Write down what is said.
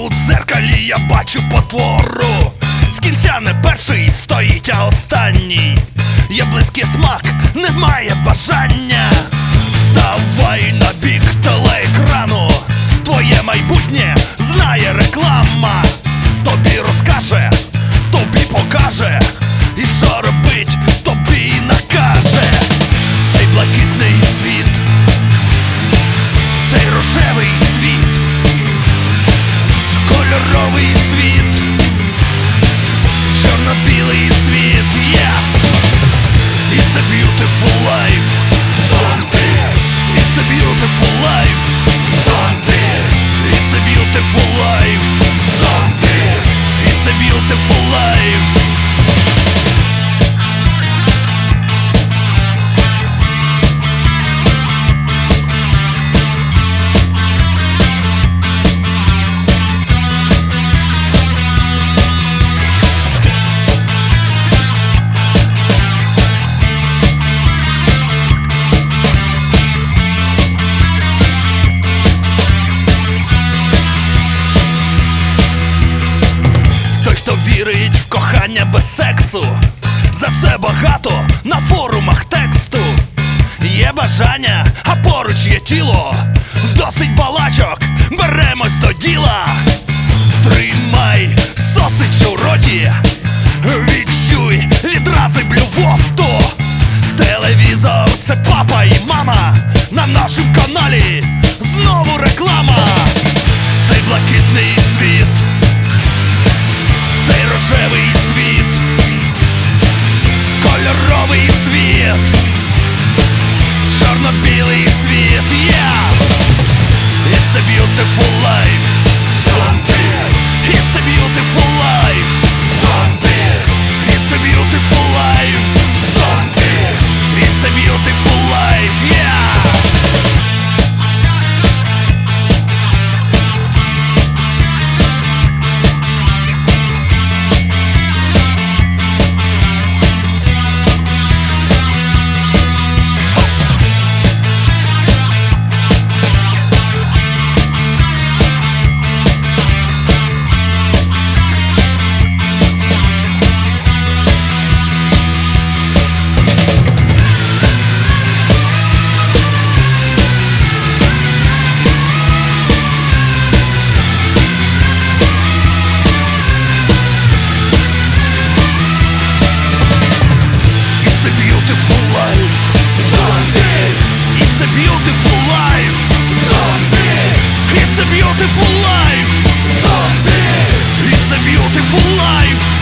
У дзеркалі я бачу потвору. З кінця не перший стоїть, а останній. Є близький смак, немає бажання. Ставай на бік телеекрану. Твоє майбутнє знає реклама. Тобі розкаже, тобі покаже, і що робить, тобі накаже. Цей блакитний світ, цей рожевий світ, кольоровий світ, чорно-білий світ, yeah! It's a beautiful life. Zombie. It's a beautiful life. Zombie. It's a beautiful life. Zombie. It's a beautiful life. Вірить в кохання без сексу. За це багато на форумах тексту. Є бажання, а поруч є тіло. Досить балачок, беремось до діла. Тримай сосич у роті, відчуй відрази блювоту. Телевізор — це папа і мама. На нашому каналі знову реклама. Цей блакитний світ, цей рожевий світ, кольоровий світ, чорно-білий світ, yeah! It's a beautiful life. Zombie. It's a beautiful life. Zombie. It's a beautiful life. Zombie. It's a beautiful life, yeah! It's a beautiful life. Zombie. It's a beautiful life. Zombie. It's a beautiful life.